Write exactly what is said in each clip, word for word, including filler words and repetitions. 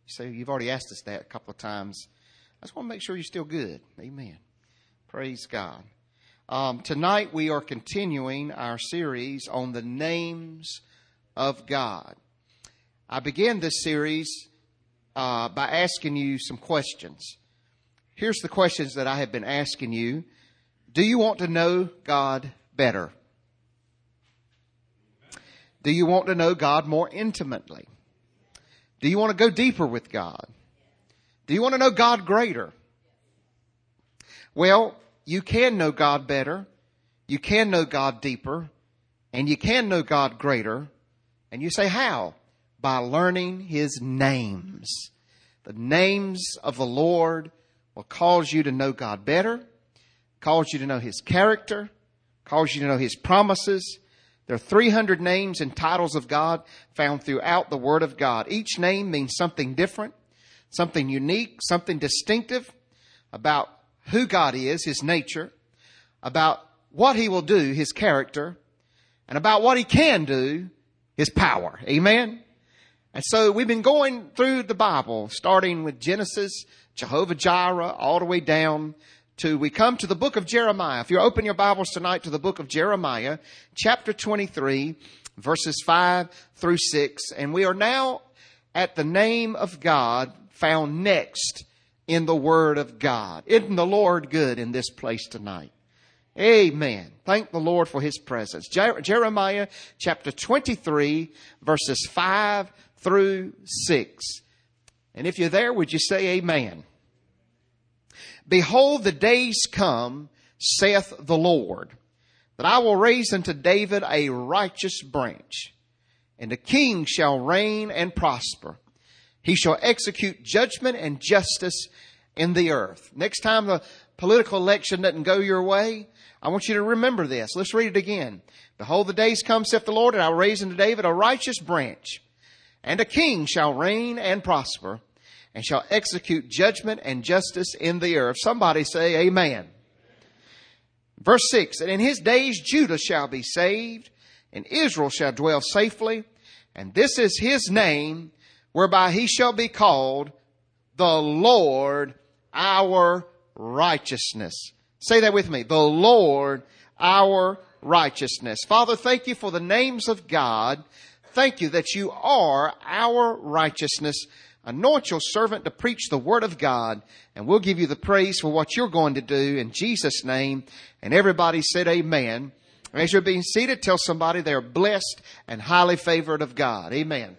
So you've already asked us that a couple of times. I just want to make sure you're still good. Amen. Praise God. Um, tonight we are continuing our series on the names of God. I began this series uh, by asking you some questions. Here's the questions that I have been asking you. Do you want to know God better? Do you want to know God more intimately? Do you want to go deeper with God? Do you want to know God greater? Well, you can know God better. You can know God deeper. And you can know God greater. And you say, how? By learning His names. The names of the Lord will cause you to know God better, cause you to know His character, cause you to know His promises. There are three hundred names and titles of God found throughout the Word of God. Each name means something different, something unique, something distinctive about who God is, His nature, about what He will do, His character, and about what He can do, His power. Amen? And so we've been going through the Bible, starting with Genesis, Jehovah-Jireh, all the way down to, we come to the book of Jeremiah. If you open your Bibles tonight to the book of Jeremiah, chapter twenty-three, verses five through six. And we are now at the name of God found next in the Word of God. Isn't the Lord good in this place tonight? Amen. Thank the Lord for His presence. Jer- Jeremiah chapter twenty-three, verses five through six. And if you're there, would you say amen? Behold, the days come, saith the Lord, that I will raise unto David a righteous branch, and a king shall reign and prosper. He shall execute judgment and justice in the earth. Next time the political election doesn't go your way, I want you to remember this. Let's read it again. Behold, the days come, saith the Lord, and I will raise unto David a righteous branch, and a king shall reign and prosper, and shall execute judgment and justice in the earth. Somebody say amen. Verse six, and in his days Judah shall be saved, and Israel shall dwell safely. And this is his name, whereby he shall be called the Lord our righteousness. Say that with me. The Lord our righteousness. Father, thank you for the names of God. Thank you that you are our righteousness. Anoint your servant to preach the Word of God, and we'll give you the praise for what you're going to do in Jesus' name. And everybody said amen. As you're being seated, tell somebody they're blessed and highly favored of God. Amen.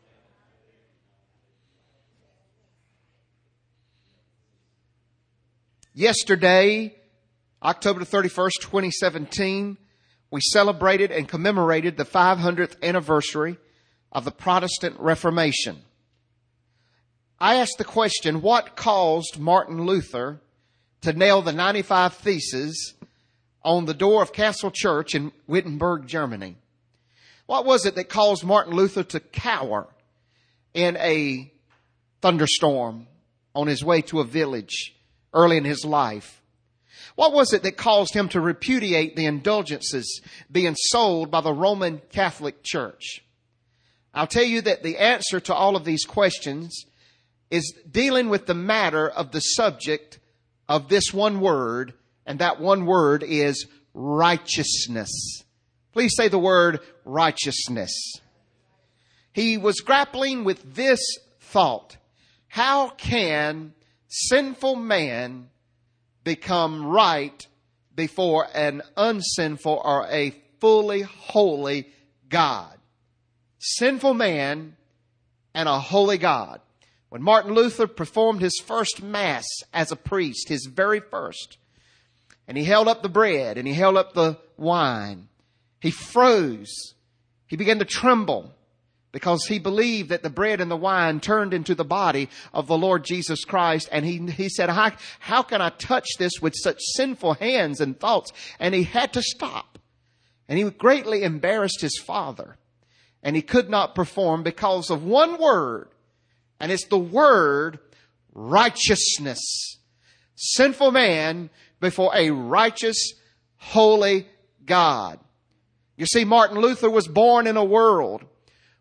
Yesterday, October thirty-first, twenty seventeen, we celebrated and commemorated the five hundredth anniversary of the Protestant Reformation. I asked the question, what caused Martin Luther to nail the ninety-five Theses on the door of Castle Church in Wittenberg, Germany? What was it that caused Martin Luther to cower in a thunderstorm on his way to a village early in his life? What was it that caused him to repudiate the indulgences being sold by the Roman Catholic Church? I'll tell you that the answer to all of these questions is dealing with the matter of the subject of this one word, and that one word is righteousness. Please say the word righteousness. He was grappling with this thought: how can sinful man become right before an unsinful or a fully holy God? Sinful man and a holy God. When Martin Luther performed his first Mass as a priest, his very first, and he held up the bread and he held up the wine, he froze. He began to tremble because he believed that the bread and the wine turned into the body of the Lord Jesus Christ. And he, he said, how, how can I touch this with such sinful hands and thoughts? And he had to stop. And he greatly embarrassed his father. And he could not perform because of one word. And it's the word righteousness. Sinful man before a righteous, holy God. You see, Martin Luther was born in a world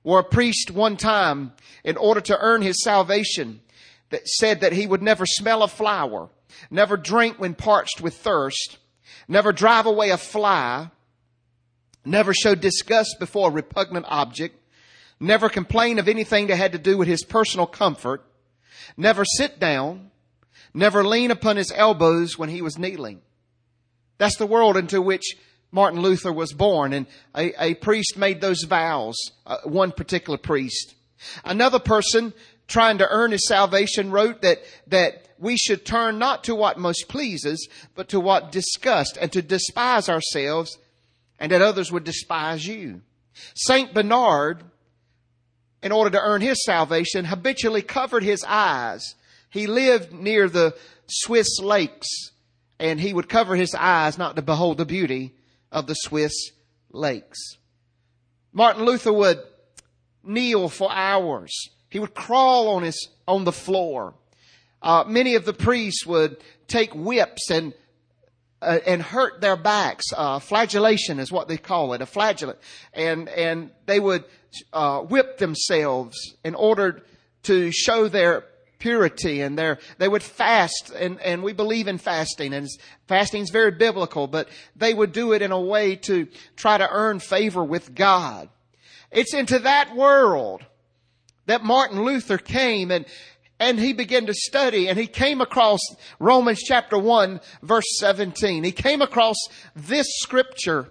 where a priest one time, in order to earn his salvation, that said that he would never smell a flower, never drink when parched with thirst, never drive away a fly, never show disgust before a repugnant object, never complain of anything that had to do with his personal comfort, never sit down, never lean upon his elbows when he was kneeling. That's the world into which Martin Luther was born, and a, a priest made those vows, uh, one particular priest. Another person trying to earn his salvation wrote that, that we should turn not to what most pleases, but to what disgusts, and to despise ourselves, and that others would despise you. Saint Bernard, in order to earn his salvation, habitually covered his eyes. He lived near the Swiss lakes, and he would cover his eyes not to behold the beauty of the Swiss lakes. Martin Luther would kneel for hours. He would crawl on his on the floor. Uh, many of the priests would take whips and uh, and hurt their backs. Uh, flagellation is what they call it, a flagellant, and and they would uh, whip themselves in order to show their purity, and their, they would fast, and, and we believe in fasting, and fasting is very biblical, but they would do it in a way to try to earn favor with God. It's into that world that Martin Luther came, and and he began to study, and he came across Romans chapter one, verse seventeen. He came across this scripture.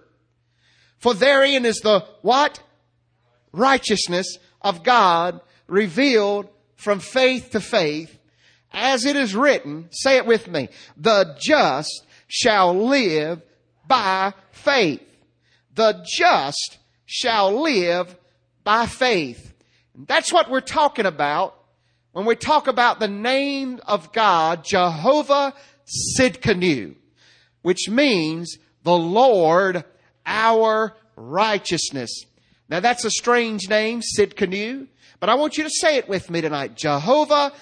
For therein is the what? Righteousness of God revealed from faith to faith, as it is written, say it with me, the just shall live by faith. The just shall live by faith. That's what we're talking about when we talk about the name of God, Jehovah Sidkenu, which means the Lord our righteousness. Now that's a strange name, Sidkenu. But I want you to say it with me tonight. Jehovah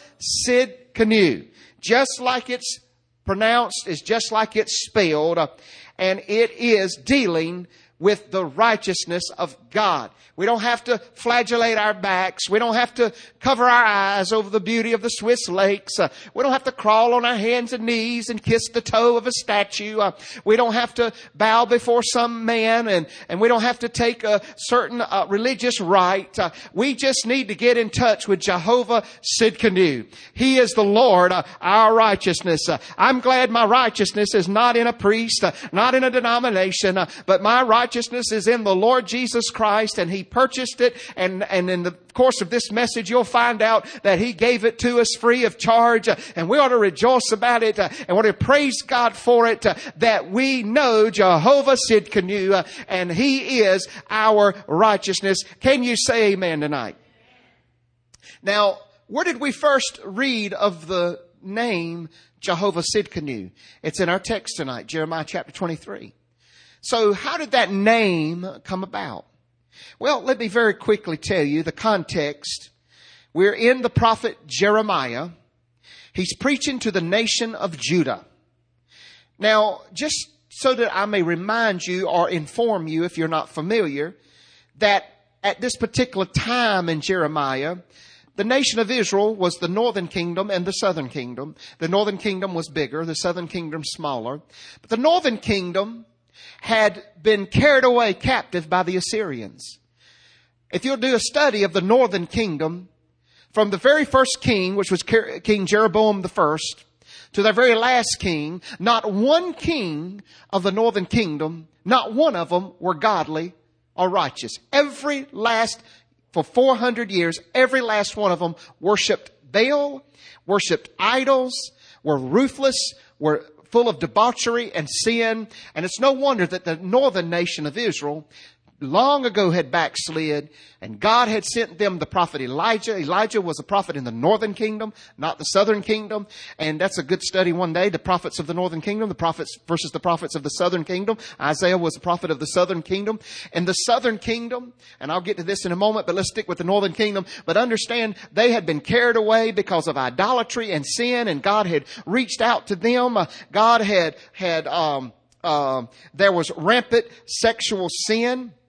Sidkenu. Just like it's pronounced, is just like it's spelled. Uh, and it is dealing with the righteousness of God. We don't have to flagellate our backs. We don't have to cover our eyes over the beauty of the Swiss lakes. Uh, we don't have to crawl on our hands and knees and kiss the toe of a statue. Uh, we don't have to bow before some man, and, and we don't have to take a certain uh, religious rite. Uh, we just need to get in touch with Jehovah Sidkenu. He is the Lord, uh, our righteousness. Uh, I'm glad my righteousness is not in a priest, uh, not in a denomination, uh, but my righteousness is in the Lord Jesus Christ, and He purchased it, and, and in the course of this message you'll find out that He gave it to us free of charge, uh, and we ought to rejoice about it, uh, and we ought to praise God for it, uh, that we know Jehovah Sidkenu, uh, and He is our righteousness. Can you say amen tonight? Now, where did we first read of the name Jehovah Sidkenu? It's in our text tonight, Jeremiah chapter twenty-three. So how did that name come about? Well, let me very quickly tell you the context. We're in the prophet Jeremiah. He's preaching to the nation of Judah. Now, just so that I may remind you or inform you if you're not familiar, that at this particular time in Jeremiah, the nation of Israel was the northern kingdom and the southern kingdom. The northern kingdom was bigger, the southern kingdom smaller. But the northern kingdom had been carried away captive by the Assyrians. If you'll do a study of the northern kingdom, from the very first king, which was King Jeroboam the first, to the very last king, not one king of the northern kingdom, not one of them were godly or righteous. Every last, for four hundred years, every last one of them worshiped Baal, worshiped idols, were ruthless, were full of debauchery and sin. And it's no wonder that the northern nation of Israel long ago had backslid, and God had sent them the prophet Elijah. Elijah was a prophet in the northern kingdom, not the southern kingdom. And that's a good study one day, the prophets of the northern kingdom, the prophets versus the prophets of the southern kingdom. Isaiah was a prophet of the southern kingdom. And the southern kingdom, and I'll get to this in a moment, but let's stick with the northern kingdom. But understand, they had been carried away because of idolatry and sin, and God had reached out to them. Uh, God had, had, um, uh, there was rampant sexual sin.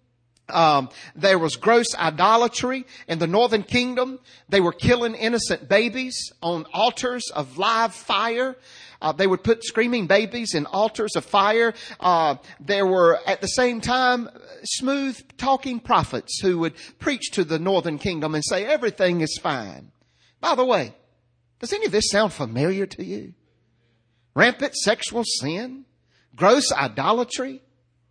Um, there was gross idolatry in the northern kingdom. They were killing innocent babies on altars of live fire. Uh, they would put screaming babies in altars of fire. Uh, there were, at the same time, smooth talking prophets who would preach to the northern kingdom and say everything is fine. By the way, does any of this sound familiar to you? Rampant sexual sin, gross idolatry,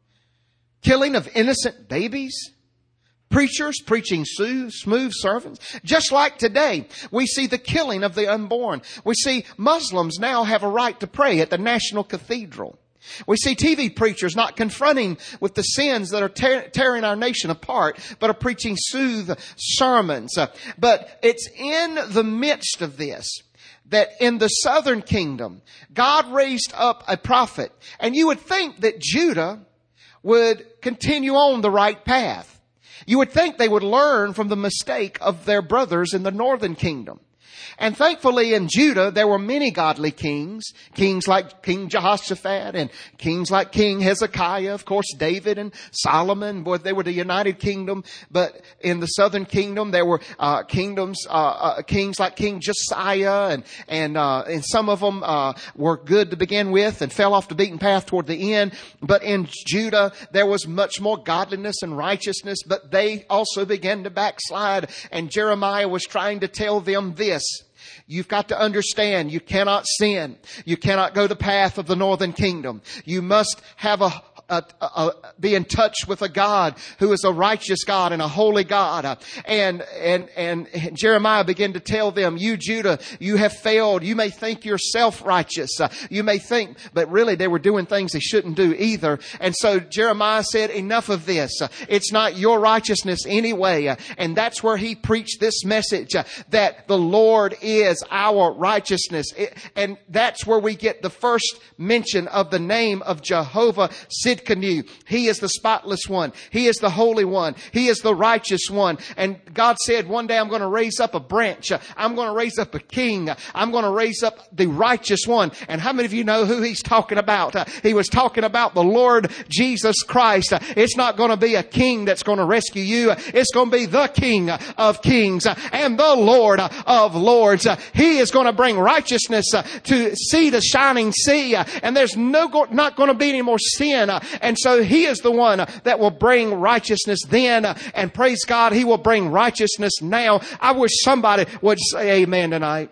killing of innocent babies, preachers preaching smooth sermons. Just like today, we see the killing of the unborn. We see Muslims now have a right to pray at the National Cathedral. We see T V preachers not confronting with the sins that are tear, tearing our nation apart, but are preaching soothe sermons. Uh, but it's in the midst of this that in the southern kingdom, God raised up a prophet. And you would think that Judah would continue on the right path. You would think they would learn from the mistake of their brothers in the northern kingdom. And thankfully in Judah, there were many godly kings. Kings like King Jehoshaphat and kings like King Hezekiah. Of course, David and Solomon. Boy, they were the United Kingdom. But in the southern kingdom, there were uh, kingdoms, uh, uh, kings like King Josiah. And and, uh, and some of them uh, were good to begin with and fell off the beaten path toward the end. But in Judah, there was much more godliness and righteousness. But they also began to backslide. And Jeremiah was trying to tell them this. You've got to understand you cannot sin. You cannot go the path of the northern kingdom. You must have a Uh, uh, be in touch with a God who is a righteous God and a holy God. Uh, and, and, and Jeremiah began to tell them, you Judah, you have failed. You may think you're self-righteous. Uh, you may think, but really they were doing things they shouldn't do either. And so Jeremiah said, enough of this. Uh, it's not your righteousness anyway. Uh, and that's where he preached this message, uh, that the Lord is our righteousness. It, and that's where we get the first mention of the name of Jehovah Sidkenu. He is the spotless one. He is the holy one. He is the righteous one. And God said, one day I'm going to raise up a branch. I'm going to raise up a king. I'm going to raise up the righteous one. And how many of you know who he's talking about? Uh, he was talking about the Lord Jesus Christ. Uh, it's not going to be a king that's going to rescue you. It's going to be the King of kings uh, and the Lord uh, of lords. Uh, he is going to bring righteousness uh, to see the shining sea. Uh, and there's no go- not going to be any more sin. Uh, And so he is the one that will bring righteousness then. And praise God, he will bring righteousness now. I wish somebody would say amen tonight.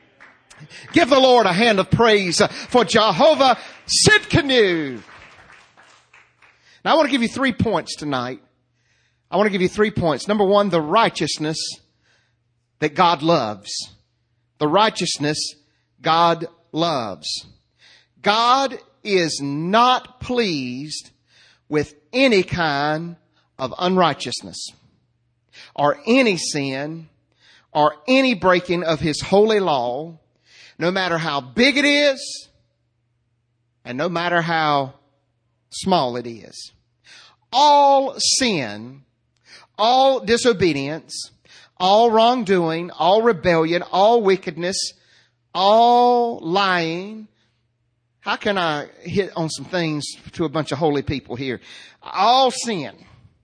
Give the Lord a hand of praise for Jehovah Sidkenu. Now I want to give you three points tonight. I want to give you three points. Number one, the righteousness that God loves. The righteousness God loves. God is not pleased with any kind of unrighteousness or any sin or any breaking of his holy law, no matter how big it is and no matter how small it is. All sin, all disobedience, all wrongdoing, all rebellion, all wickedness, all lying. How can I hit on some things to a bunch of holy people here? All sin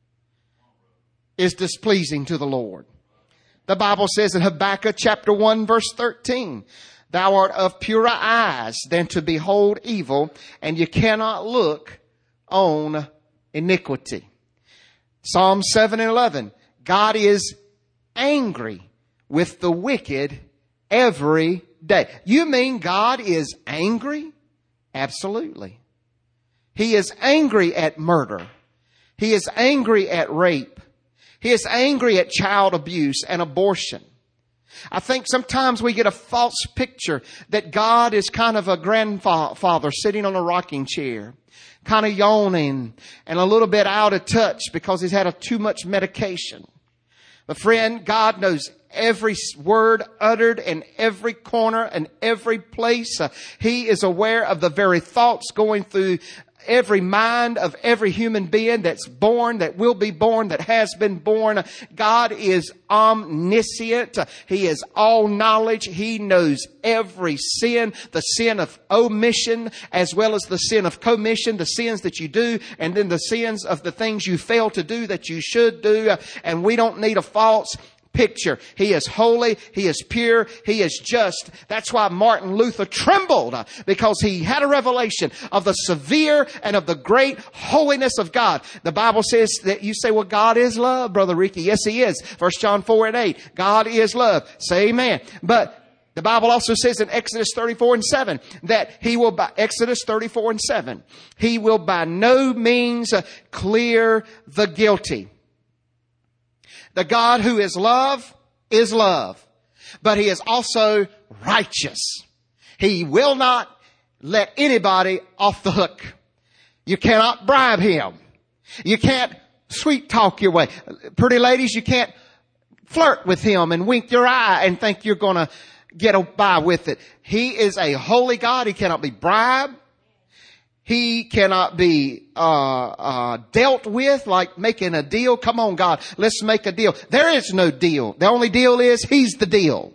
is displeasing to the Lord. The Bible says in Habakkuk chapter one verse thirteen, thou art of purer eyes than to behold evil, and you cannot look on iniquity. Psalm seven and eleven, God is angry with the wicked every day. You mean God is angry? Absolutely. He is angry at murder. He is angry at rape. He is angry at child abuse and abortion. I think sometimes we get a false picture that God is kind of a grandfather sitting on a rocking chair, kind of yawning and a little bit out of touch because he's had a too much medication. But friend, God knows every word uttered in every corner and every place. Uh, he is aware of the very thoughts going through every mind of every human being that's born, that will be born, that has been born. God is omniscient. He is all knowledge. He knows every sin, the sin of omission as well as the sin of commission, the sins that you do, and then the sins of the things you fail to do that you should do. And we don't need a false picture. He is holy. He is pure. He is just. That's why Martin Luther trembled, because he had a revelation of the severe and of the great holiness of God. The Bible says that you say, well, God is love, Brother Ricky. Yes, He is. First John four and eight. God is love. Say amen. But the Bible also says in Exodus thirty-four and seven that He will, by Exodus thirty-four and seven, He will by no means clear the guilty. The God who is love is love, but He is also righteous. He will not let anybody off the hook. You cannot bribe Him. You can't sweet talk your way. Pretty ladies, you can't flirt with Him and wink your eye and think you're going to get by with it. He is a holy God. He cannot be bribed. He cannot be uh uh dealt with like making a deal. Come on, God, let's make a deal. There is no deal. The only deal is He's the deal.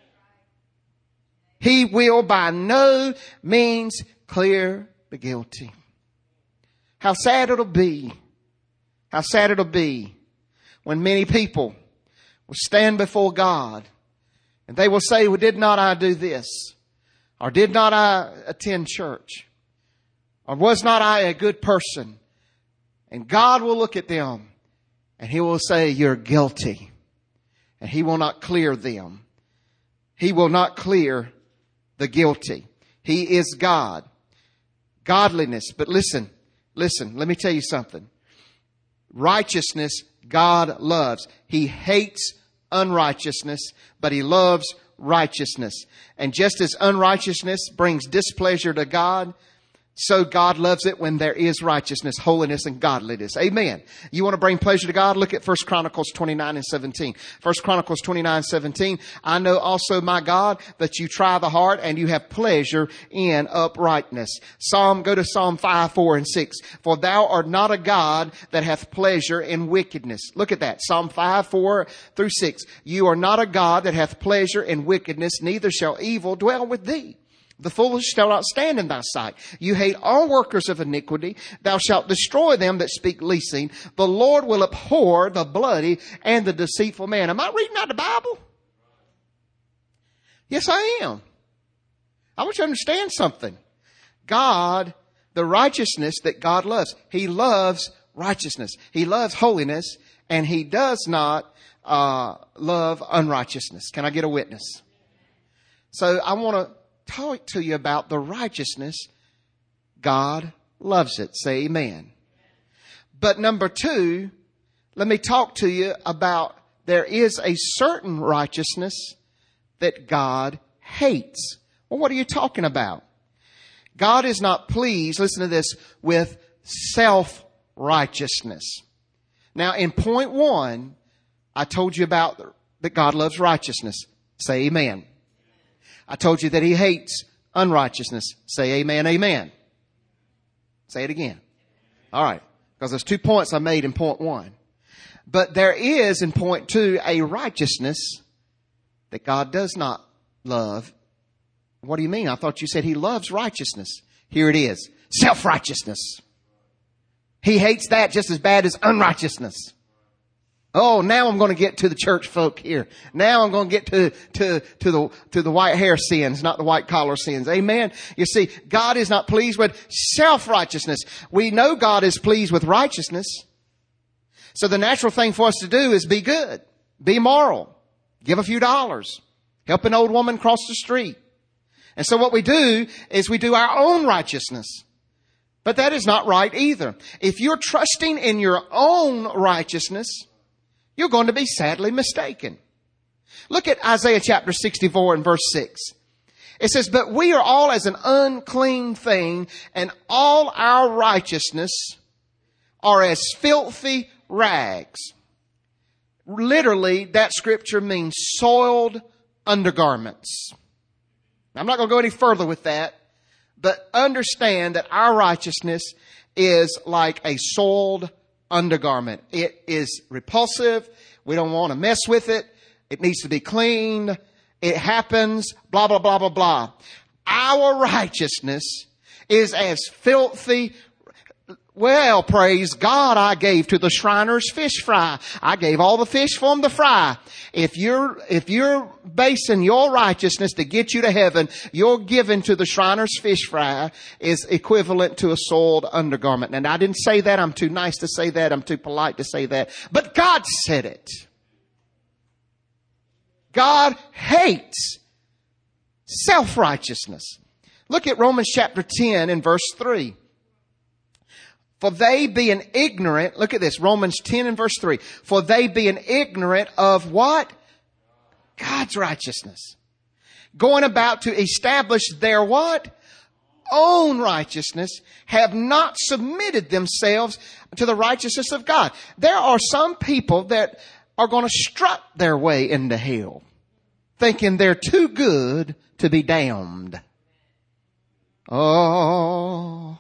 He will by no means clear the guilty. How sad it'll be. How sad it'll be when many people will stand before God and they will say, well, did not I do this? Or did not I attend church? Or was not I a good person? And God will look at them and He will say, you're guilty. And He will not clear them. He will not clear the guilty. He is God. Godliness. But listen, listen, let me tell you something. Righteousness, God loves. He hates unrighteousness, but He loves righteousness. And just as unrighteousness brings displeasure to God, so God loves it when there is righteousness, holiness, and godliness. Amen. You want to bring pleasure to God? Look at First Chronicles twenty-nine and seventeen. First Chronicles twenty-nine, seventeen. I know also, my God, that you try the heart and you have pleasure in uprightness. Psalm, go to Psalm five, four, and six. For thou art not a God that hath pleasure in wickedness. Look at that. Psalm five, four through six. You are not a God that hath pleasure in wickedness, neither shall evil dwell with thee. The foolish shall not stand in thy sight. You hate all workers of iniquity. Thou shalt destroy them that speak leasing. The Lord will abhor the bloody and the deceitful man. Am I reading out the Bible? Yes, I am. I want you to understand something. God, the righteousness that God loves. He loves righteousness. He loves holiness, and He does not uh love unrighteousness. Can I get a witness? So I want to talk to you about the righteousness. God loves it. Say amen. But number two, let me talk to you about there is a certain righteousness that God hates. Well, what are you talking about? God is not pleased, listen to this, with self-righteousness. Now, in point one, I told you about that God loves righteousness. Say amen. I told you that He hates unrighteousness. Say amen, amen. Say it again. All right. Because there's two points I made in point one. But there is in point two a righteousness that God does not love. What do you mean? I thought you said He loves righteousness. Here it is. Self-righteousness. He hates that just as bad as unrighteousness. Oh, now I'm going to get to the church folk here. Now I'm going to get to, to, to the, to the white hair sins, not the white collar sins. Amen. You see, God is not pleased with self-righteousness. We know God is pleased with righteousness. So the natural thing for us to do is be good, be moral, give a few dollars, help an old woman cross the street. And so what we do is we do our own righteousness. But that is not right either. If you're trusting in your own righteousness, you're going to be sadly mistaken. Look at Isaiah chapter sixty-four and verse six. It says, but we are all as an unclean thing, and all our righteousness are as filthy rags. Literally, that scripture means soiled undergarments. I'm not going to go any further with that, but understand that our righteousness is like a soiled undergarment. It is repulsive. We don't want to mess with it. It needs to be cleaned. It happens, blah, blah, blah, blah, blah. Our righteousness is as filthy. Well, praise God, I gave to the Shriners fish fry. I gave all the fish for them to fry. If you're, if you're basing your righteousness to get you to heaven, your giving to the Shriners fish fry is equivalent to a soiled undergarment. And I didn't say that. I'm too nice to say that. I'm too polite to say that. But God said it. God hates self-righteousness. Look at Romans chapter ten and verse three. For they being ignorant, look at this, Romans ten and verse three. For they being ignorant of what? God's righteousness. Going about to establish their what? Own righteousness, have not submitted themselves to the righteousness of God. There are some people that are going to strut their way into hell, thinking they're too good to be damned. Oh.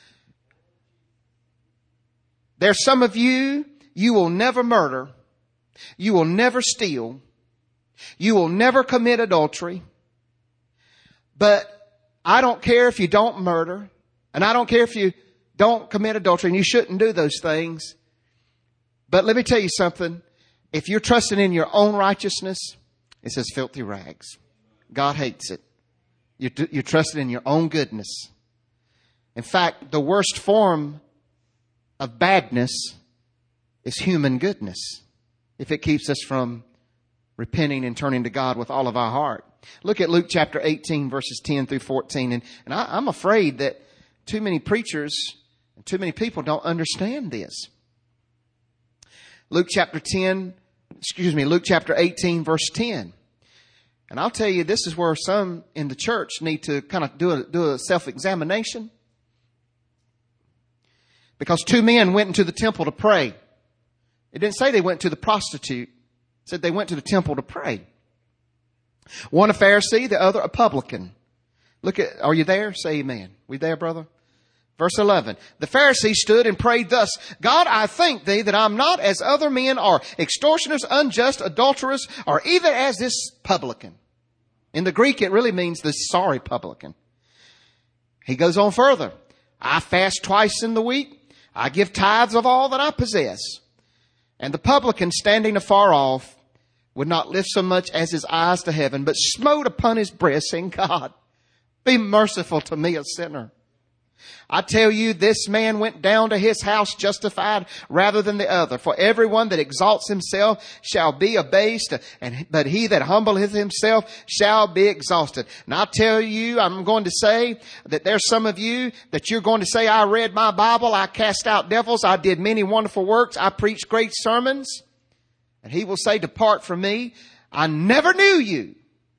There's some of you, you will never murder. You will never steal. You will never commit adultery. But I don't care if you don't murder. And I don't care if you don't commit adultery. And you shouldn't do those things. But let me tell you something. If you're trusting in your own righteousness, it says filthy rags. God hates it. You're, you're trusting in your own goodness. In fact, the worst form of badness is human goodness, if it keeps us from repenting and turning to God with all of our heart. Look at Luke chapter eighteen, verses ten through fourteen. And, and I, I'm afraid that too many preachers and too many people don't understand this. Luke chapter ten, excuse me, Luke chapter eighteen, verse ten. And I'll tell you, this is where some in the church need to kind of do a, do a self-examination. Because two men went into the temple to pray. It didn't say they went to the prostitute. It said they went to the temple to pray. One a Pharisee, the other a publican. Look at, are you there? Say amen. We there, brother? Verse eleven. The Pharisee stood and prayed thus, God, I thank thee that I'm not as other men are, extortioners, unjust, adulterers, or even as this publican. In the Greek, it really means the sorry publican. He goes on further. I fast twice in the week. I give tithes of all that I possess. And the publican, standing afar off, would not lift so much as his eyes to heaven, but smote upon his breast, saying, God, be merciful to me, a sinner. I tell you, this man went down to his house justified rather than the other. For everyone that exalts himself shall be abased, and but he that humbleth himself shall be exalted. And I tell you, I'm going to say that there's some of you that you're going to say, I read my Bible, I cast out devils, I did many wonderful works, I preached great sermons. And he will say, depart from me, I never knew you.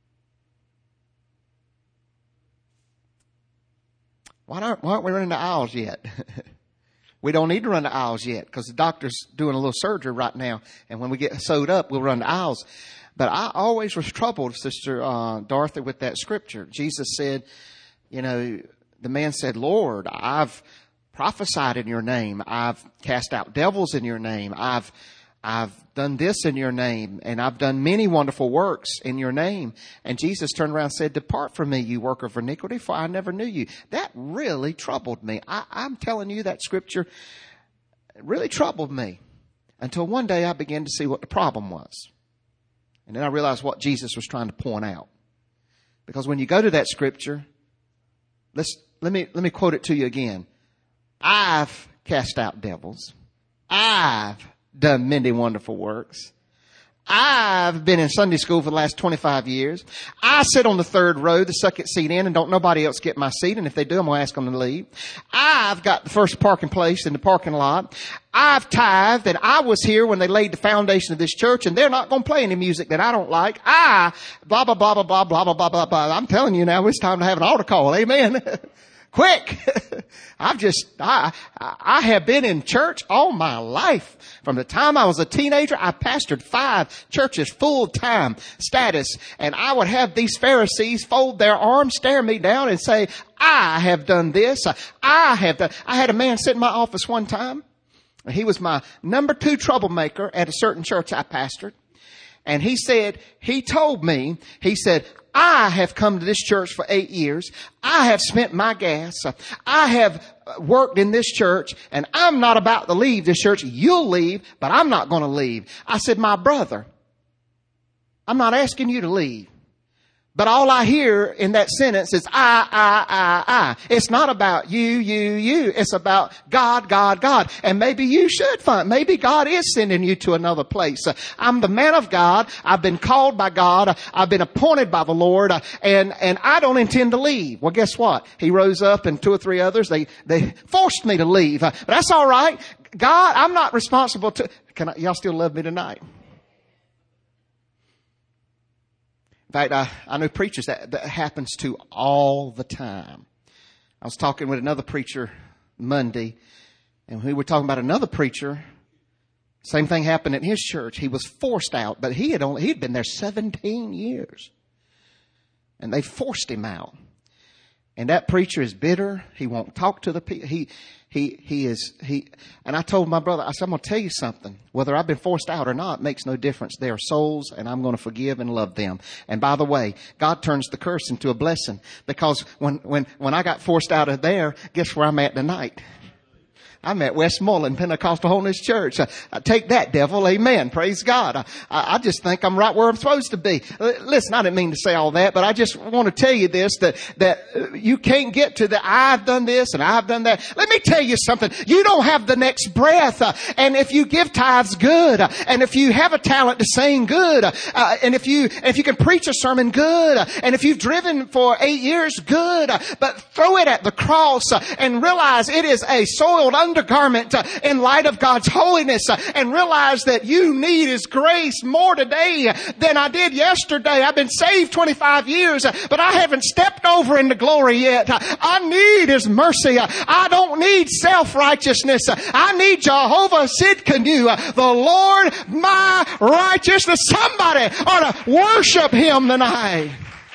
Why aren't, why aren't we running the aisles yet? We don't need to run the aisles yet because the doctor's doing a little surgery right now. And when we get sewed up, we'll run the aisles. But I always was troubled, Sister uh, Dorothy, with that scripture. Jesus said, you know, the man said, Lord, I've prophesied in your name. I've cast out devils in your name. I've I've done this in your name, and I've done many wonderful works in your name. And Jesus turned around and said, depart from me, you worker of iniquity, for I never knew you. That really troubled me. I, I'm telling you, that scripture really troubled me until one day I began to see what the problem was. And then I realized what Jesus was trying to point out. Because when you go to that scripture, let's, let me, let me quote it to you again. I've cast out devils. I've done many wonderful works. I've been in Sunday school for the last twenty-five years. I sit on the third row, the second seat in, and don't nobody else get my seat. And if they do, I'm going to ask them to leave. I've got the first parking place in the parking lot. I've tithed, and I was here when they laid the foundation of this church, and they're not going to play any music that I don't like. I, blah, blah, blah, blah, blah, blah, blah, blah, blah, blah. I'm telling you now, it's time to have an altar call. Amen. quick. I've just, I, I have been in church all my life. From the time I was a teenager, I pastored five churches full-time status. And I would have these Pharisees fold their arms, stare me down and say, I have done this. I have done. I had a man sit in my office one time. He was my number two troublemaker at a certain church I pastored. And he said, he told me, he said, I have come to this church for eight years. I have spent my gas. I have worked in this church, and I'm not about to leave this church. You'll leave, but I'm not going to leave. I said, my brother, I'm not asking you to leave. But all I hear in that sentence is I, I, I, I. It's not about you, you, you. It's about God, God, God. And maybe you should find, maybe God is sending you to another place. Uh, I'm the man of God. I've been called by God. Uh, I've been appointed by the Lord. Uh, and, and I don't intend to leave. Well, guess what? He rose up and two or three others, they, they forced me to leave. Uh, but that's all right. God, I'm not responsible to, can I, y'all still love me tonight? In fact, I, I know preachers that, that happens to all the time. I was talking with another preacher Monday, and we were talking about another preacher. Same thing happened in his church. He was forced out, but he had only he'd been there seventeen years. And they forced him out. And that preacher is bitter. He won't talk to the people. He, he, he is, he, and I told my brother, I said, I'm going to tell you something. Whether I've been forced out or not makes no difference. They are souls, and I'm going to forgive and love them. And by the way, God turns the curse into a blessing, because when, when, when I got forced out of there, guess where I'm at tonight? I'm at Westmoreland Pentecostal Holiness Church. Uh, take that, devil. Amen. Praise God. I, I just think I'm right where I'm supposed to be. L- listen, I didn't mean to say all that, but I just want to tell you this, that, that you can't get to the I've done this and I've done that. Let me tell you something. You don't have the next breath. Uh, and if you give tithes, good. Uh, and if you have a talent to sing, good. Uh, and if you, if you can preach a sermon, good. Uh, and if you've driven for eight years, good. Uh, but throw it at the cross uh, and realize it is a soiled under undergarment uh, in light of God's holiness, uh, and realize that you need His grace more today than I did yesterday. I've been saved twenty-five years, uh, but I haven't stepped over into glory yet. Uh, I need His mercy. Uh, I don't need self-righteousness. Uh, I need Jehovah Sidkenu, uh, the Lord my righteousness. Somebody ought to worship Him tonight.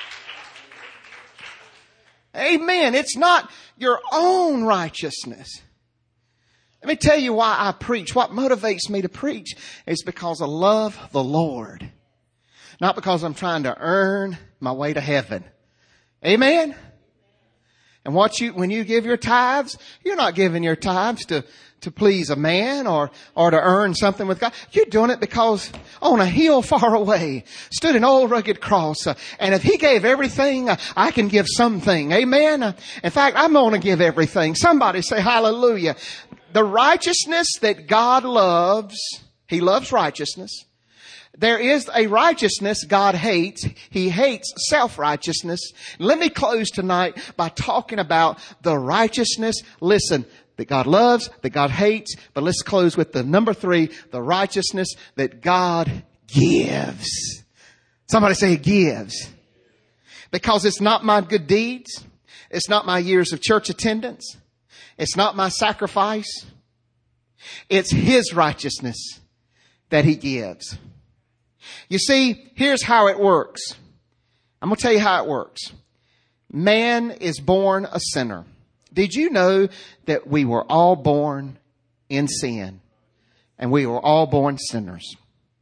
Amen. It's not your own righteousness. Let me tell you why I preach. What motivates me to preach is because I love the Lord. Not because I'm trying to earn my way to heaven. Amen? And what you, when you give your tithes, you're not giving your tithes to, to please a man or, or to earn something with God. You're doing it because on a hill far away stood an old rugged cross. Uh, and if He gave everything, uh, I can give something. Amen? Uh, in fact, I'm going to give everything. Somebody say hallelujah. The righteousness that God loves, He loves righteousness. There is a righteousness God hates. He hates self-righteousness. Let me close tonight by talking about the righteousness, listen, that God loves, that God hates. But let's close with the number three, the righteousness that God gives. Somebody say gives. Because it's not my good deeds. It's not my years of church attendance. It's not my sacrifice. It's His righteousness that He gives. You see, here's how it works. I'm going to tell you how it works. Man is born a sinner. Did you know that we were all born in sin? And we were all born sinners.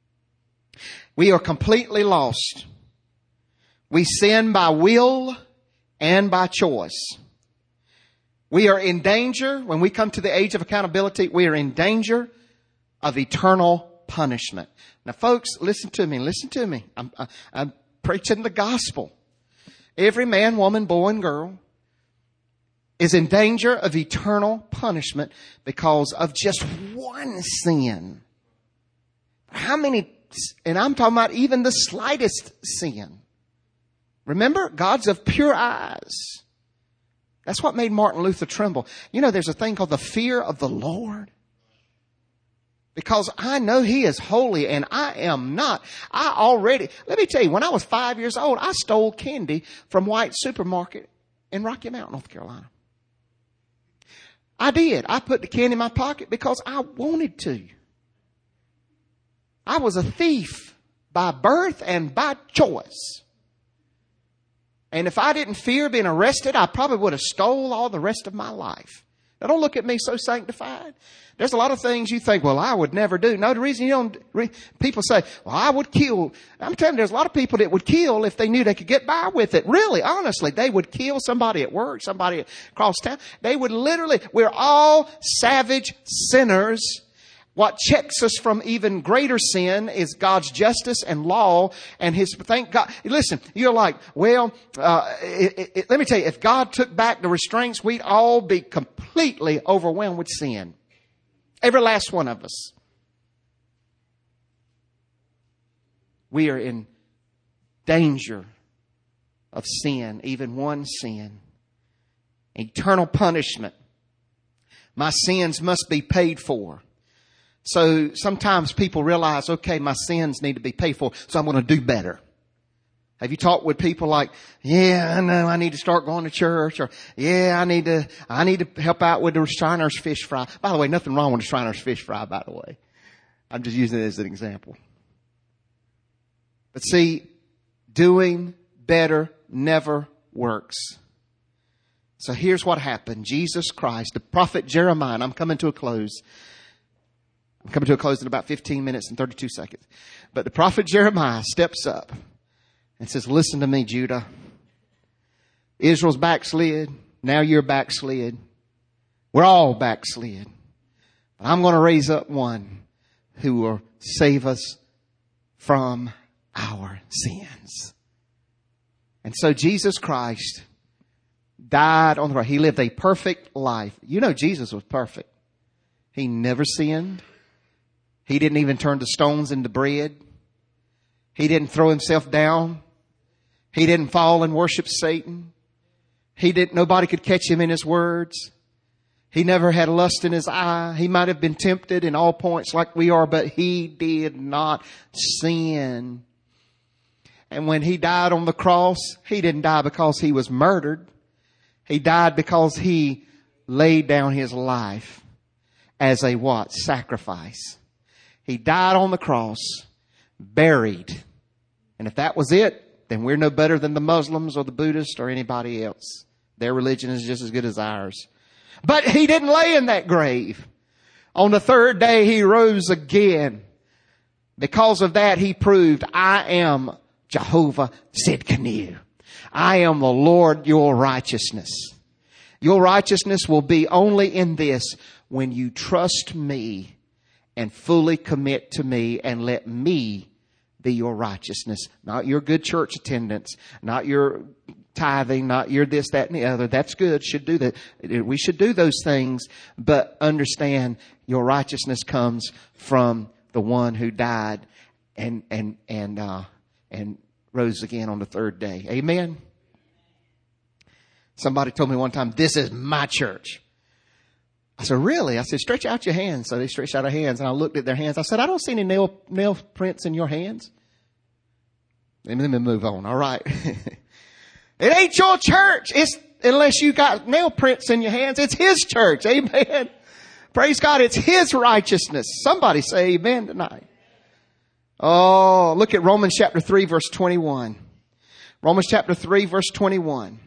We are completely lost. We sin by will and by choice. We are in danger, when we come to the age of accountability, we are in danger of eternal punishment. Now folks, listen to me, listen to me. I'm, I'm preaching the gospel. Every man, woman, boy, and girl is in danger of eternal punishment because of just one sin. How many, and I'm talking about even the slightest sin. Remember, God's of pure eyes. That's what made Martin Luther tremble. You know, there's a thing called the fear of the Lord. Because I know He is holy and I am not. I already, let me tell you, when I was five years old, I stole candy from White's Supermarket in Rocky Mount, North Carolina. I did. I put the candy in my pocket because I wanted to. I was a thief by birth and by choice. And if I didn't fear being arrested, I probably would have stole all the rest of my life. Now, don't look at me so sanctified. There's a lot of things you think, well, I would never do. No, the reason you don't, re, people say, well, I would kill. I'm telling you, there's a lot of people that would kill if they knew they could get by with it. Really, honestly, they would kill somebody at work, somebody across town. They would literally, we're all savage sinners. What checks us from even greater sin is God's justice and law and His, thank God. Listen, you're like, well, uh, it, it, it, let me tell you, if God took back the restraints, we'd all be completely overwhelmed with sin. Every last one of us. We are in danger of sin, even one sin. Eternal punishment. My sins must be paid for. So sometimes people realize, okay, my sins need to be paid for, so I'm going to do better. Have you talked with people like, yeah, I know I need to start going to church, or yeah, I need to, I need to help out with the Shriners fish fry. By the way, nothing wrong with the Shriners fish fry, by the way. I'm just using it as an example. But see, doing better never works. So here's what happened. Jesus Christ, the prophet Jeremiah, and I'm coming to a close. I'm coming to a close in about fifteen minutes and thirty-two seconds. But the prophet Jeremiah steps up and says, listen to me, Judah. Israel's backslid. Now you're backslid. We're all backslid. But I'm going to raise up one who will save us from our sins. And so Jesus Christ died on the cross. He lived a perfect life. You know Jesus was perfect. He never sinned. He didn't even turn the stones into bread. He didn't throw himself down. He didn't fall and worship Satan. He didn't, nobody could catch him in his words. He never had lust in his eye. He might have been tempted in all points like we are, but he did not sin. And when he died on the cross, he didn't die because he was murdered. He died because he laid down his life as a what? Sacrifice. He died on the cross, buried. And if that was it, then we're no better than the Muslims or the Buddhists or anybody else. Their religion is just as good as ours. But he didn't lay in that grave. On the third day, he rose again. Because of that, he proved, I am Jehovah Tsidkenu. I am the Lord, your righteousness. Your righteousness will be only in this: when you trust me and fully commit to me and let me be your righteousness. Not your good church attendance, not your tithing, not your this, that, and the other. That's good. Should do that. We should do those things, but understand your righteousness comes from the one who died and, and, and, uh, and rose again on the third day. Amen. Somebody told me one time, this is my church. I said, really? I said, stretch out your hands. So they stretched out their hands, and I looked at their hands. I said, I don't see any nail, nail prints in your hands. Let me move on. All right. It ain't your church. It's, unless you got nail prints in your hands, it's his church. Amen. Praise God. It's his righteousness. Somebody say amen tonight. Oh, look at Romans chapter three, verse twenty-one. Romans chapter three, verse twenty-one.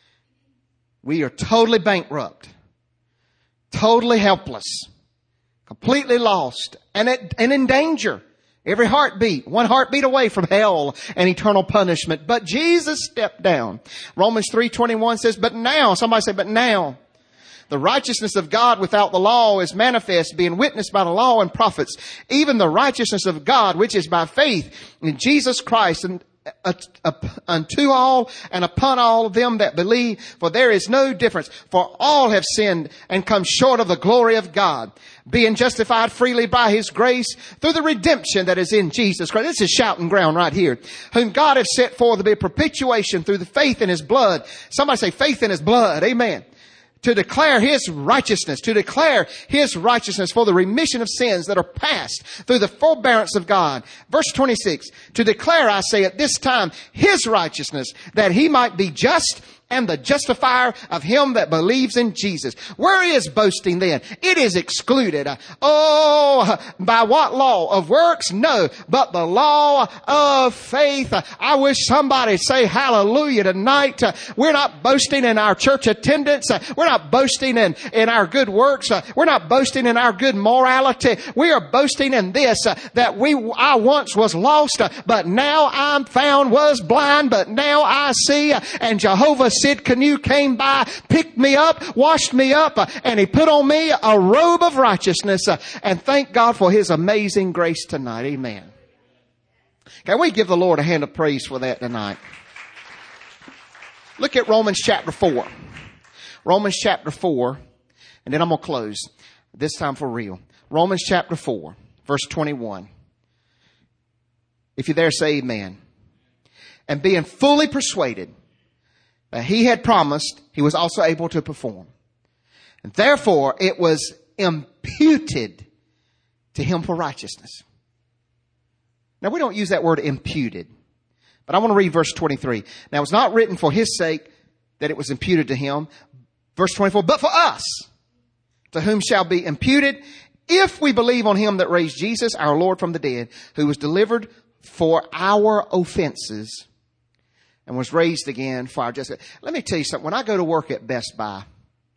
We are totally bankrupt. Totally helpless, completely lost, and, at, and in danger. Every heartbeat, one heartbeat away from hell and eternal punishment. But Jesus stepped down. Romans three twenty-one says, but now, somebody say, but now, the righteousness of God without the law is manifest, being witnessed by the law and prophets, even the righteousness of God, which is by faith in Jesus Christ, and Uh, uh, unto all and upon all of them that believe, for there is no difference. For all have sinned and come short of the glory of God, being justified freely by his grace through the redemption that is in Jesus Christ. This is shouting ground right here. Whom God has set forth to be a propitiation through the faith in his blood. Somebody say faith in his blood. Amen. To declare his righteousness, to declare his righteousness for the remission of sins that are past through the forbearance of God. Verse twenty-six, to declare, I say, at this time, his righteousness, that he might be just and the justifier of him that believes in Jesus. Where is boasting then? It is excluded. Oh, by what law? Of works? No, but the law of faith. I wish somebody say hallelujah tonight. We're not boasting in our church attendance. We're not boasting in, in our good works. We're not boasting in our good morality. We are boasting in this, that we, I once was lost, but now I'm found, was blind, but now I see. And Jehovah Sidkenu came by, picked me up, washed me up, and he put on me a robe of righteousness. And thank God for his amazing grace tonight. Amen. Can we give the Lord a hand of praise for that tonight? Look at Romans chapter four. Romans chapter four. And then I'm going to close. This time for real. Romans chapter four, verse twenty-one. If you're there, say amen. And being fully persuaded that he had promised, he was also able to perform. And therefore, it was imputed to him for righteousness. Now, we don't use that word imputed, but I want to read verse twenty-three. Now, it's not written for his sake that it was imputed to him. Verse twenty-four, but for us, to whom shall be imputed, if we believe on him that raised Jesus, our Lord, from the dead, who was delivered for our offenses and was raised again for our justice. Let me tell you something. When I go to work at Best Buy,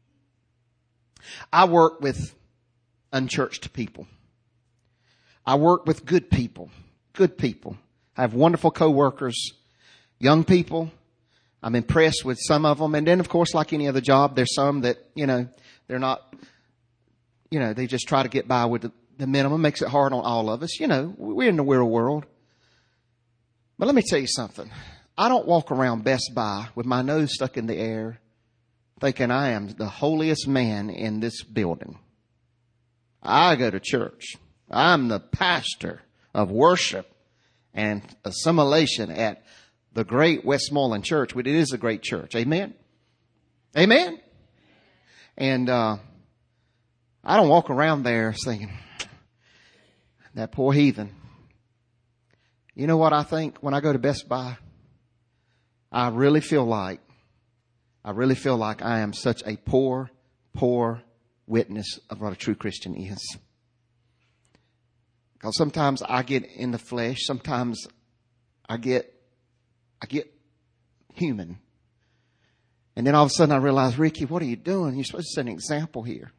I work with unchurched people. I work with good people, good people. I have wonderful coworkers, young people. I'm impressed with some of them. And then, of course, like any other job, there's some that, you know, they're not, you know, they just try to get by with the, the minimum. Makes it hard on all of us. You know, we're in the real world. But let me tell you something. I don't walk around Best Buy with my nose stuck in the air thinking I am the holiest man in this building. I go to church. I'm the pastor of worship and assimilation at the great Westmoreland Church. It is a great church. Amen? Amen? And uh, I don't walk around there thinking, that poor heathen. You know what I think when I go to Best Buy? I really feel like, I really feel like I am such a poor, poor witness of what a true Christian is. Because sometimes I get in the flesh. Sometimes I get, I get human. And then all of a sudden I realize, Ricky, what are you doing? You're supposed to set an example here.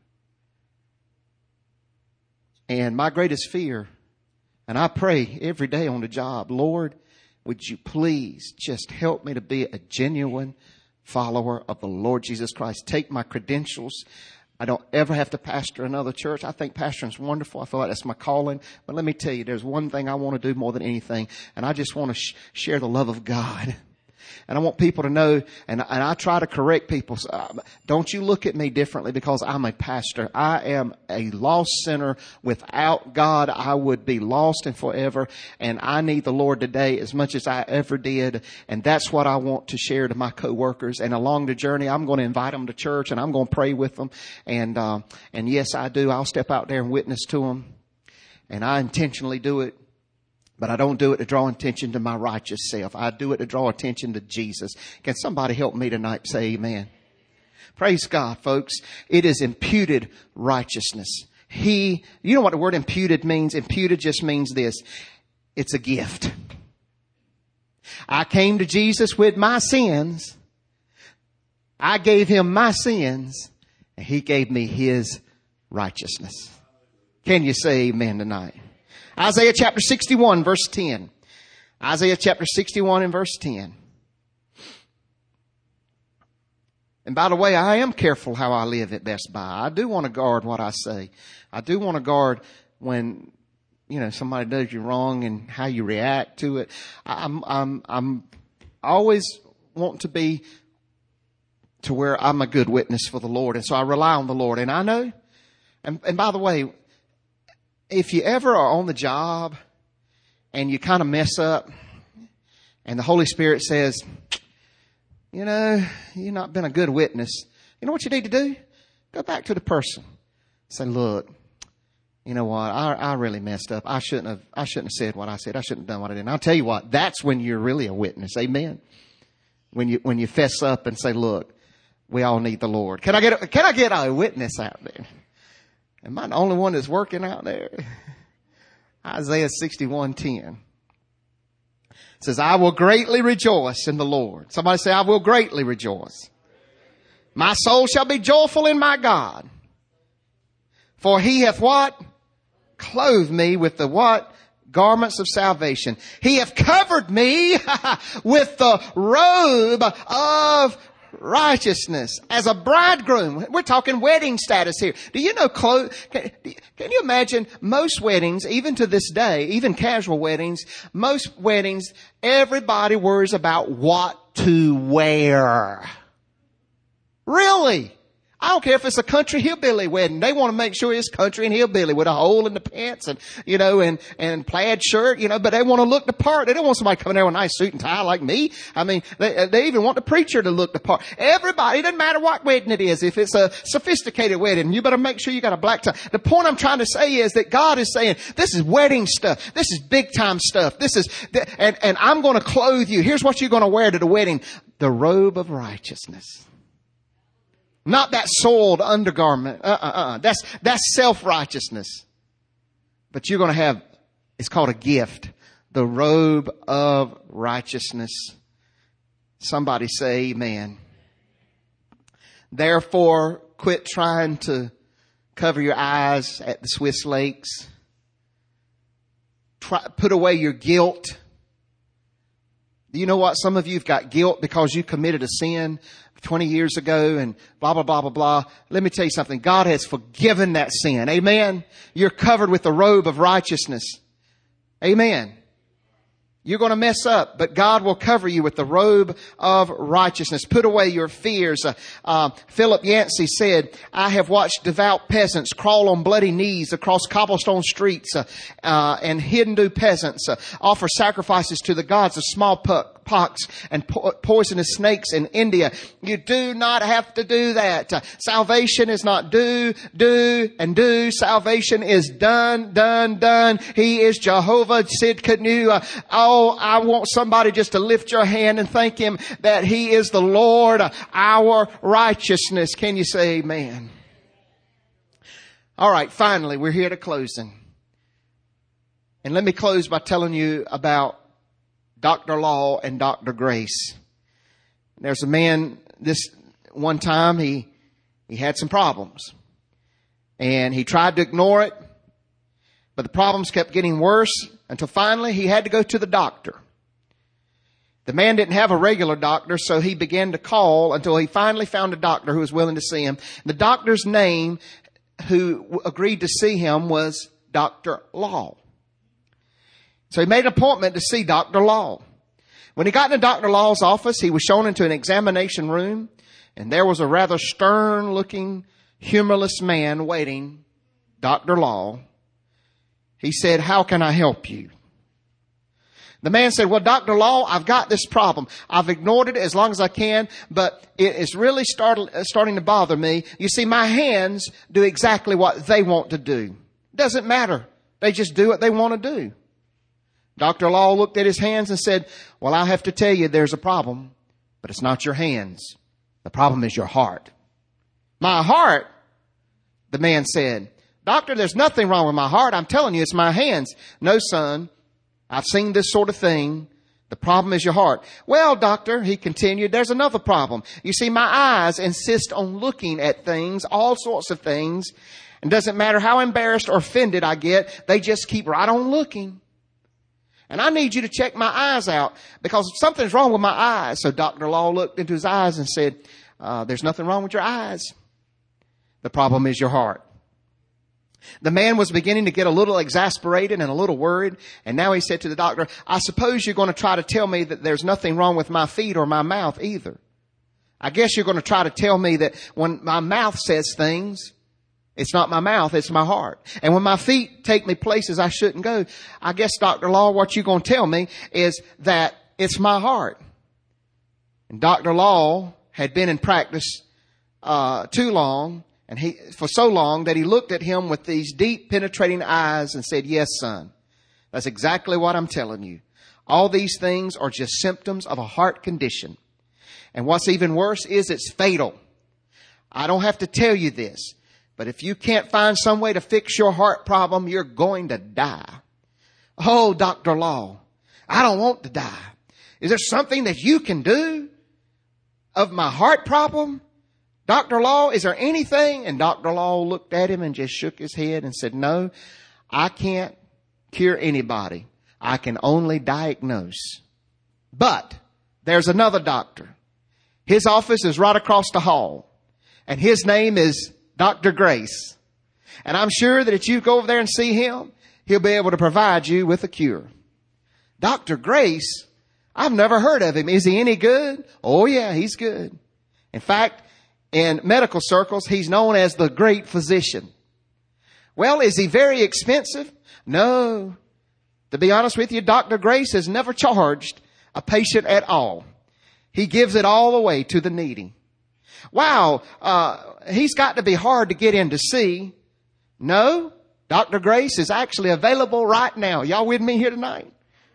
And my greatest fear, and I pray every day on the job, Lord, would you please just help me to be a genuine follower of the Lord Jesus Christ. Take my credentials. I don't ever have to pastor another church. I think pastoring is wonderful. I feel like that's my calling. But let me tell you, there's one thing I want to do more than anything, and I just want to sh- share the love of God. And I want people to know, and, and I try to correct people. So, uh, don't you look at me differently because I'm a pastor. I am a lost sinner. Without God, I would be lost and forever. And I need the Lord today as much as I ever did. And that's what I want to share to my coworkers. And along the journey, I'm going to invite them to church and I'm going to pray with them. And, uh, and yes, I do. I'll step out there and witness to them. And I intentionally do it. But I don't do it to draw attention to my righteous self. I do it to draw attention to Jesus. Can somebody help me tonight? Say amen. Praise God, folks. It is imputed righteousness. He, you know what the word imputed means? Imputed just means this. It's a gift. I came to Jesus with my sins. I gave him my sins. And he gave me his righteousness. Can you say amen tonight? Isaiah chapter sixty-one, verse ten. Isaiah chapter sixty-one and verse ten. And by the way, I am careful how I live at Best Buy. I do want to guard what I say. I do want to guard when, you know, somebody does you wrong and how you react to it. I'm, I'm, I'm always want to be to where I'm a good witness for the Lord. And so I rely on the Lord. And I know, and, and by the way, if you ever are on the job and you kind of mess up and the Holy Spirit says, you know, you've not been a good witness. You know what you need to do? Go back to the person. Say, look, you know what? I, I really messed up. I shouldn't have, I shouldn't have said what I said. I shouldn't have done what I did. And I'll tell you what, that's when you're really a witness. Amen. when you, when you fess up and say, look, we all need the Lord. Can I get, a, can I get a witness out there? Am I the only one that's working out there? Isaiah sixty-one ten says, I will greatly rejoice in the Lord. Somebody say, I will greatly rejoice. My soul shall be joyful in my God. For he hath what? Clothed me with the what? Garments of salvation. He hath covered me with the robe of righteousness. As a bridegroom. We're talking wedding status here. Do you know clothes? Can, can you imagine most weddings, even to this day, even casual weddings, most weddings, everybody worries about what to wear. Really? I don't care if it's a country hillbilly wedding. They want to make sure it's country and hillbilly with a hole in the pants and, you know, and, and plaid shirt, you know, but they want to look the part. They don't want somebody coming there with a nice suit and tie like me. I mean, they, they even want the preacher to look the part. Everybody, it doesn't matter what wedding it is. If it's a sophisticated wedding, you better make sure you got a black tie. The point I'm trying to say is that God is saying, this is wedding stuff. This is big time stuff. This is, and, and I'm going to clothe you. Here's what you're going to wear to the wedding. The robe of righteousness. Not that soiled undergarment. Uh, uh, uh. That's, that's self-righteousness. But you're going to have, it's called a gift. The robe of righteousness. Somebody say amen. Therefore, quit trying to cover your eyes at the Swiss lakes. Try, put away your guilt. Do you know what? Some of you have got guilt because you committed a sin twenty years ago and blah, blah, blah, blah, blah. Let me tell you something. God has forgiven that sin. Amen. You're covered with the robe of righteousness. Amen. You're going to mess up, but God will cover you with the robe of righteousness. Put away your fears. Uh, uh, Philip Yancey said, I have watched devout peasants crawl on bloody knees across cobblestone streets, uh, uh, and Hindu peasants uh, offer sacrifices to the gods of smallpox and po- poisonous snakes in India. You do not have to do that. Uh, salvation is not do, do, and do. Salvation is done, done, done. He is Jehovah. Sid, couldn't you, uh, oh, I want somebody just to lift your hand and thank Him that He is the Lord, our righteousness. Can you say amen? All right, finally, we're here to closing. And let me close by telling you about Doctor Law and Doctor Grace. There's a man, this one time, he, he had some problems. And he tried to ignore it. But the problems kept getting worse until finally he had to go to the doctor. The man didn't have a regular doctor, so he began to call until he finally found a doctor who was willing to see him. The doctor's name who agreed to see him was Doctor Law. So he made an appointment to see Doctor Law. When he got into Doctor Law's office, he was shown into an examination room, and there was a rather stern-looking, humorless man waiting, Doctor Law. He said, how can I help you? The man said, well, Doctor Law, I've got this problem. I've ignored it as long as I can, but it is really start, starting to bother me. You see, my hands do exactly what they want to do. Doesn't matter. They just do what they want to do. Doctor Law looked at his hands and said, well, I'll have to tell you there's a problem, but it's not your hands. The problem is your heart. My heart? The man said, Doctor, there's nothing wrong with my heart. I'm telling you, it's my hands. No, son, I've seen this sort of thing. The problem is your heart. Well, doctor, he continued, there's another problem. You see, my eyes insist on looking at things, all sorts of things. And doesn't matter how embarrassed or offended I get, they just keep right on looking. And I need you to check my eyes out because something's wrong with my eyes. So Doctor Law looked into his eyes and said, uh, there's nothing wrong with your eyes. The problem is your heart. The man was beginning to get a little exasperated and a little worried. And now he said to the doctor, I suppose you're going to try to tell me that there's nothing wrong with my feet or my mouth either. I guess you're going to try to tell me that when my mouth says things, it's not my mouth, it's my heart. And when my feet take me places I shouldn't go, I guess, Doctor Law, what you're going to tell me is that it's my heart. And Doctor Law had been in practice uh too long. And he, for so long that he looked at him with these deep penetrating eyes and said, yes, son, that's exactly what I'm telling you. All these things are just symptoms of a heart condition. And what's even worse is it's fatal. I don't have to tell you this, but if you can't find some way to fix your heart problem, you're going to die. Oh, Doctor Law, I don't want to die. Is there something that you can do of my heart problem? Doctor Law, is there anything? And Doctor Law looked at him and just shook his head and said, no, I can't cure anybody. I can only diagnose. But there's another doctor. His office is right across the hall. And his name is Doctor Grace. And I'm sure that if you go over there and see him, he'll be able to provide you with a cure. Doctor Grace? I've never heard of him. Is he any good? Oh yeah, he's good. In fact, in medical circles, he's known as the great physician. Well, is he very expensive? No. To be honest with you, Doctor Grace has never charged a patient at all. He gives it all away to the needy. Wow, uh, he's got to be hard to get in to see. No, Doctor Grace is actually available right now. Y'all with me here tonight?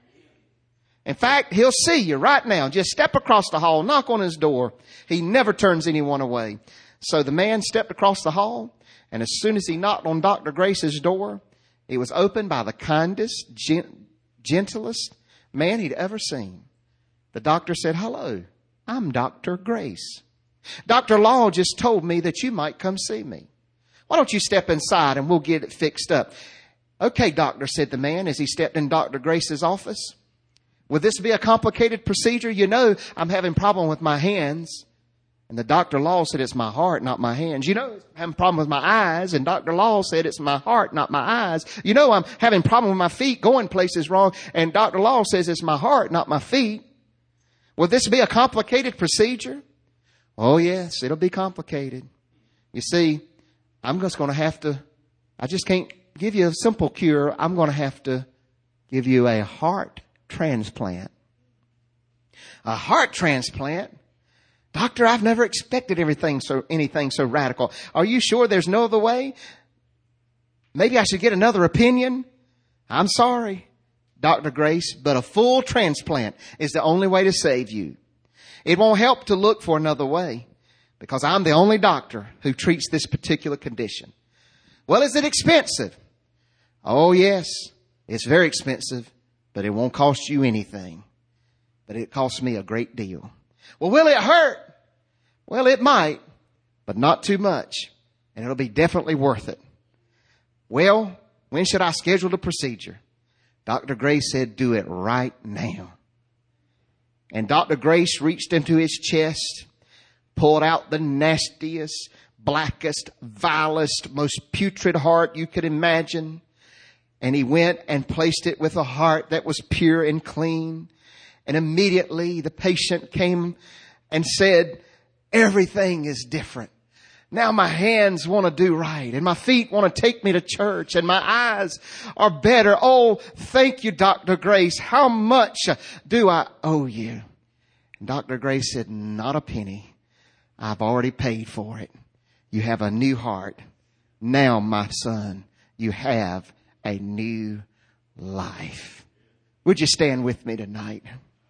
In fact, he'll see you right now. Just step across the hall, knock on his door. He never turns anyone away. So the man stepped across the hall, and as soon as he knocked on Doctor Grace's door, it was opened by the kindest, gent- gentlest man he'd ever seen. The doctor said, hello, I'm Doctor Grace. Doctor Law just told me that you might come see me. Why don't you step inside and we'll get it fixed up? Okay, doctor, said the man as he stepped in Doctor Grace's office. Will this be a complicated procedure? You know, I'm having a problem with my hands. And the Doctor Law said, it's my heart, not my hands. You know, I'm having a problem with my eyes. And Doctor Law said, it's my heart, not my eyes. You know, I'm having a problem with my feet going places wrong. And Doctor Law says, it's my heart, not my feet. Will this be a complicated procedure? Oh, yes, it'll be complicated. You see, I'm just going to have to, I just can't give you a simple cure. I'm going to have to give you a heart transplant. A heart transplant? Doctor, I've never expected everything so, anything so radical. Are you sure there's no other way? Maybe I should get another opinion? I'm sorry, Doctor Grace, but a full transplant is the only way to save you. It won't help to look for another way because I'm the only doctor who treats this particular condition. Well, is it expensive? Oh, yes, it's very expensive, but it won't cost you anything. But it costs me a great deal. Well, will it hurt? Well, it might, but not too much. And it'll be definitely worth it. Well, when should I schedule the procedure? Doctor Grace said, do it right now. And Doctor Grace reached into his chest, pulled out the nastiest, blackest, vilest, most putrid heart you could imagine. And he went and placed it with a heart that was pure and clean. And immediately the patient came and said, everything is different. Now my hands want to do right and my feet want to take me to church and my eyes are better. Oh, thank you, Doctor Grace. How much do I owe you? And Doctor Grace said, not a penny. I've already paid for it. You have a new heart. Now, my son, you have a new life. Would you stand with me tonight?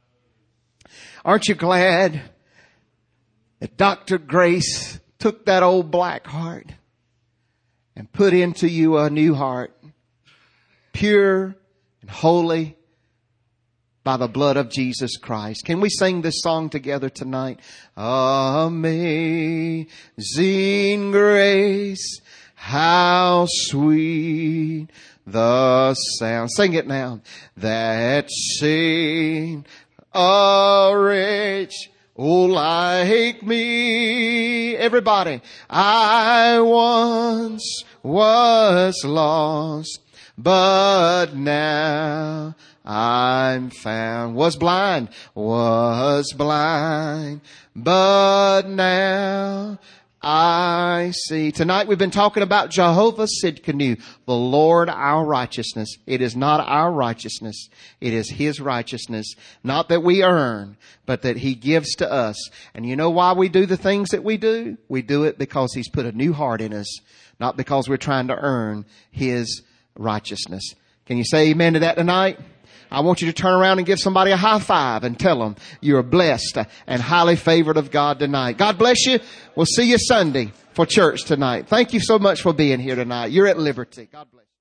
Aren't you glad that Doctor Grace took that old black heart and put into you a new heart, pure and holy by the blood of Jesus Christ? Can we sing this song together tonight? Amazing grace, how sweet the sound. Sing it now. That saved a wretch, oh, like me. Everybody. I once was lost, but now I'm found. Was blind, was blind, but now I see. Tonight we've been talking about Jehovah Sidkenu, the Lord our righteousness. It is not our righteousness. It is His righteousness. Not that we earn, but that He gives to us. And you know why we do the things that we do? We do it because He's put a new heart in us, not because we're trying to earn His righteousness. Can you say amen to that tonight? I want you to turn around and give somebody a high five and tell them you're blessed and highly favored of God tonight. God bless you. We'll see you Sunday for church tonight. Thank you so much for being here tonight. You're at liberty. God bless you.